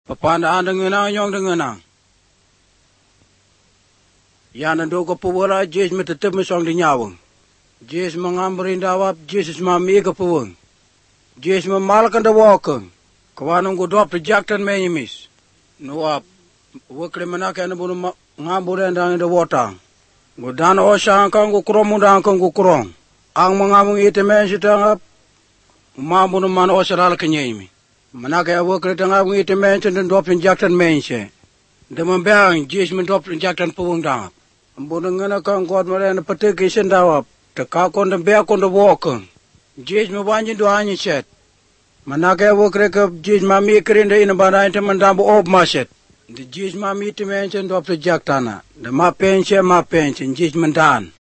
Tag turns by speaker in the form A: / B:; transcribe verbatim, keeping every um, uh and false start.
A: Papandaan dengan yang dengan Yana dogo pawara jes me tetep me song di nyawang. Jes mengamberin dawap Jesus mami ke pawang. Jes memalkan da wakang. Kawanong godop rejaktan me yimis. Nuap wakre manaka na bunu ngamburen dang da watang. Godana osang kang go krom dang kang go krom. Ang mangamung ite men sitangap mamunu man osral kenyemi. Manaka ya wakre tangap ite men den dop rejaktan mense. Demam bang jes men dop rejaktan pawang dang. Ambunang ngana kang god mare na pate kisen dawap. Taka kon da bea kon da wakang. Jes me wanjin do anyi set. Manaka ya wakre ka jes mami kerinda ina bana ite mandambo ob maset. De jes mami ite men sen dop rejaktana. De ma pense ma pense jes mendan.